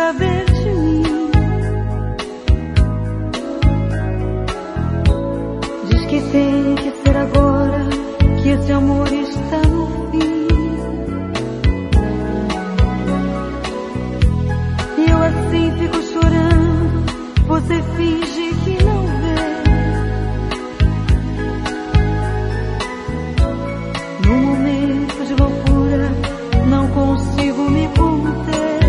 saber de mim. Diz que tem que ser agora, que esse amor está no fim. E eu assim fico chorando, você finge que não vê. No momento de loucura, não consigo me conter.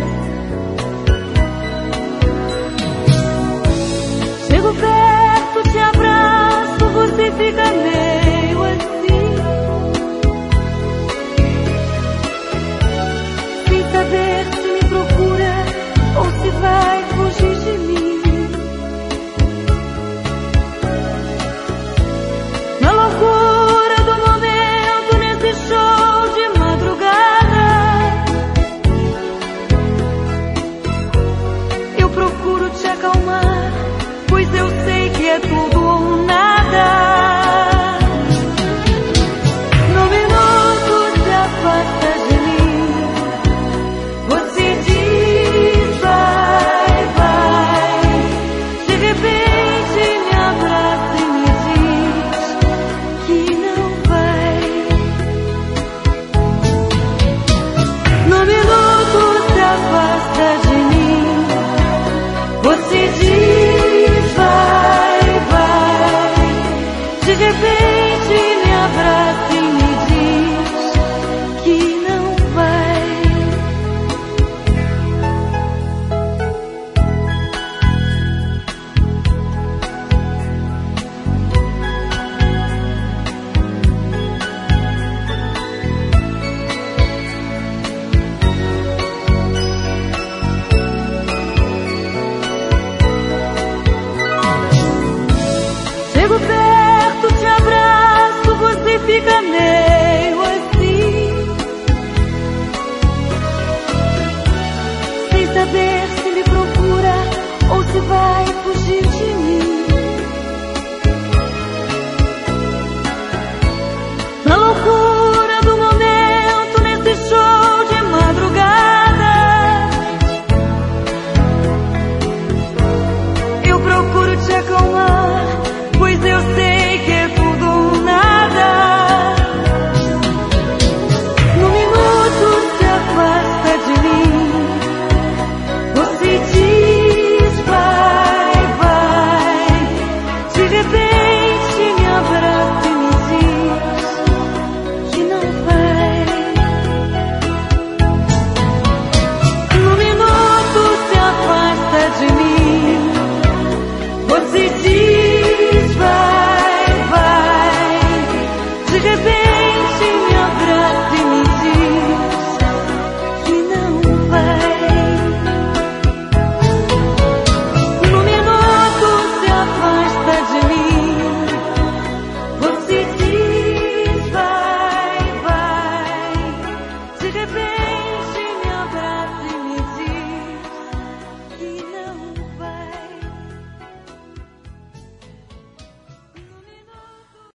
Chego perto, te abraço, você fica meio assim, sem saber se me procura ou se vai fugir de mim. Na loucura do momento, nesse show de madrugada, eu procuro te acalmar, pois eu sei que é tudo ou nada. No minuto se afasta de mim, você diz vai, vai. De repente me abraça e me diz que não vai. No minuto se afasta de mim, você diz vai, vai. De repente me abraça e me diz que não vai. Chego perto, te abraço, você fica meio assim, sem saber se me procura ou se vai fugir de mim. Na loucura do momento, nesse show de madrugada, eu procuro te acalmar, pois eu sei que é tudo ou nada. No minuto se afasta de mim, você diz vai, vai. De repente